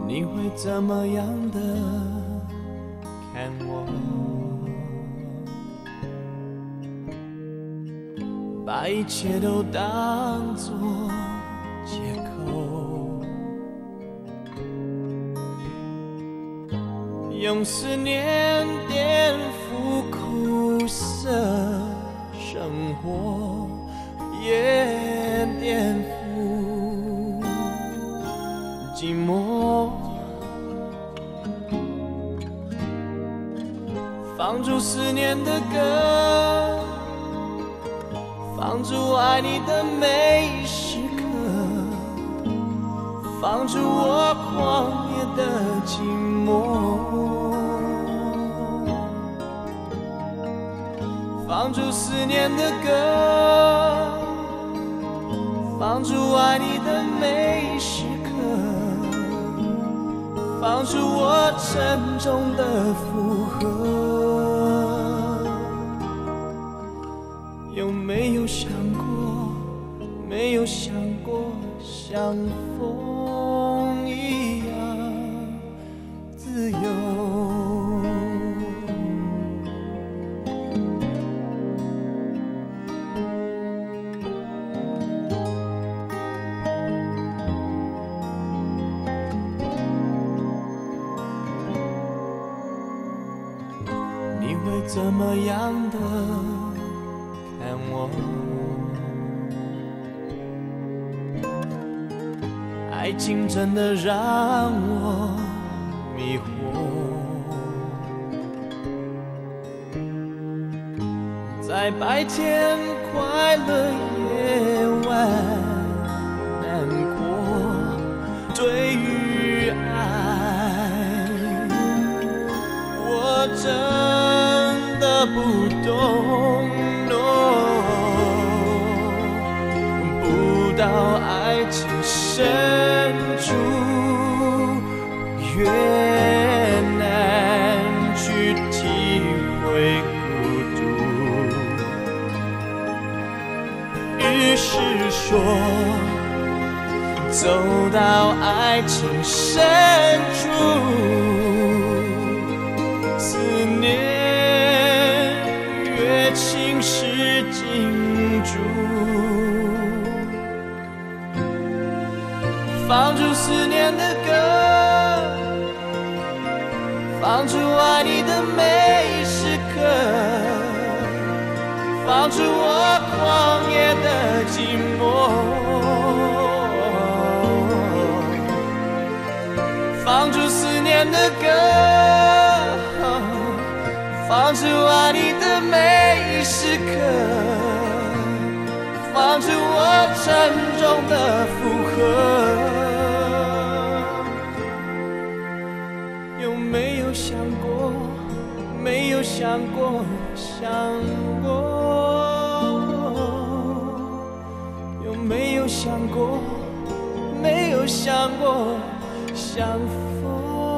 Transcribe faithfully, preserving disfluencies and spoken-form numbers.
你会怎么样的看我？把一切都当作借口，用思念颠覆苦涩生活，也颠覆寂寞。放逐思念的歌，放逐爱你的每时刻，放逐我狂野的寂寞，放逐思念的歌，放逐爱你的每时刻，放逐我沉重的负荷。有没有想过，没有想过，像风一样自由？你会怎么样的看我？爱情真的让我迷惑，在白天快乐，夜晚难过。对于爱，我真的不懂， no 不到爱情深处，越难去体会孤独。于是说，走到爱情深处，思念越侵蚀金珠。放逐思念的歌，放逐爱你的每时刻，放逐我狂野的寂寞，放逐思念的歌，放逐爱你的每时刻，放逐我沉重的负荷。有没有想过，没有想过，想过？有没有想过，没有想过，像风